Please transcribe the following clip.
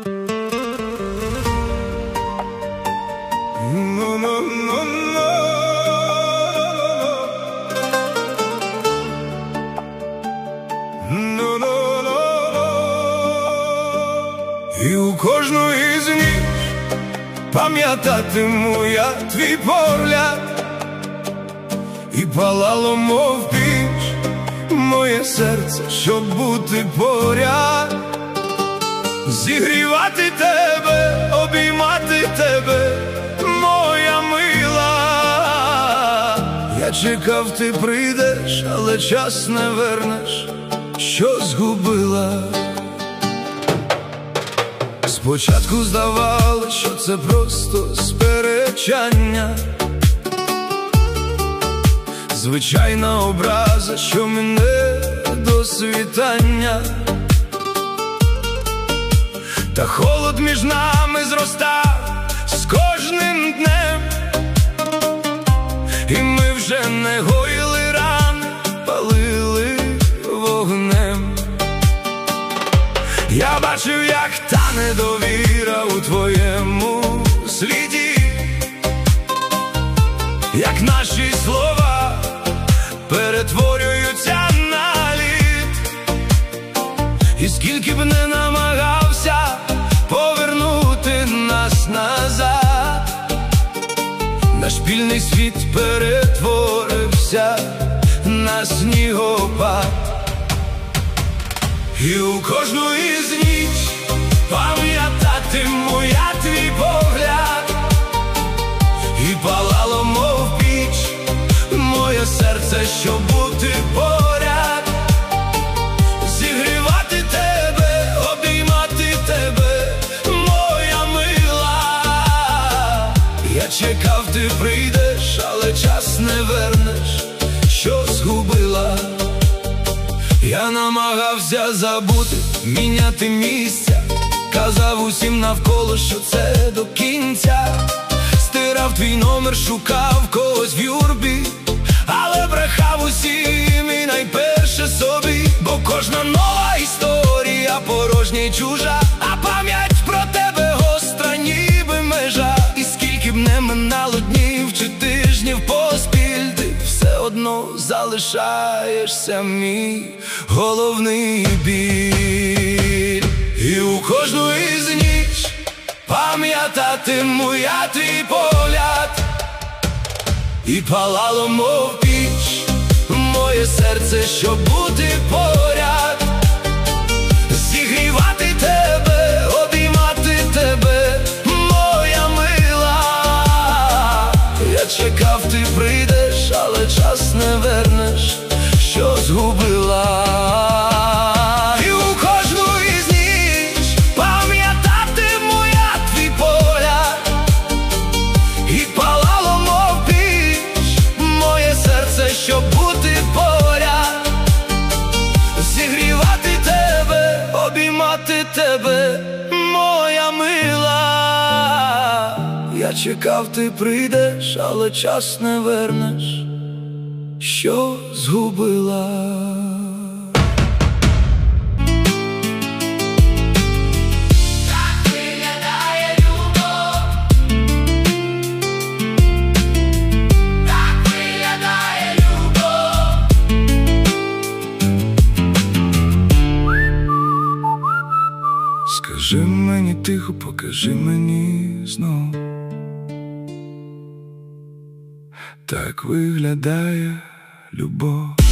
І у кожну із ніч пам'ятатиму я твій погляд, і палало, мов піч, моє серце, щоб бути поряд, зігрівати тебе, обіймати тебе, моя мила. Я чекав, ти прийдеш, але час не вернеш, що згубила. Спочатку здавалось, що це просто сперечання, звичайна образа, що мене до світання. Та холод між нами зростав з кожним днем, і ми вже не гоїли рани, палили вогнем. Я бачив, як тане довіра у твоєму сліді, як наші слова перетворюються на лід. І скільки б не намагався повернути нас назад, наш спільний світ перетворився на снігопад. І у кожну із ніч пам'ятатиму я твій погляд, і палало, мов піч, моє серце, щоб бути поряд, зігрівати тебе, обіймати тебе, моя мила. Я чекав, ти прийдеш, але час не вернеш, що згубила. Я намагався забути, міняти місця, казав усім навколо, що це до кінця. Стирав твій номер, шукав когось в юрбі, але брехав усім і найперше собі. Бо кожна нова історія порожня й чужа, а пам'ять про тебе гостра, ніби межа. І скільки б не минало днів чи тижнів поспіль, ти все одно залишаєшся мій головний біль. І у кожну із ніч пам'ятатиму я твій погляд, і палало, мов піч, моє серце, щоб бути поряд, зігрівати тебе, обіймати тебе, моя мила. Я чекав, ти прийдеш, але час не вернеш, що згубила. І у кожну із ніч пам'ятатиму я твій погляд, і палало, мов піч, моє серце, щоб бути поряд, зігрівати тебе, обіймати тебе, моя мила. Я чекав, ти прийдеш, але час не вернеш, що згубила. Так виглядає любов, так виглядає любов. Скажи мені тихо, покажи мені знов, так виглядає любов.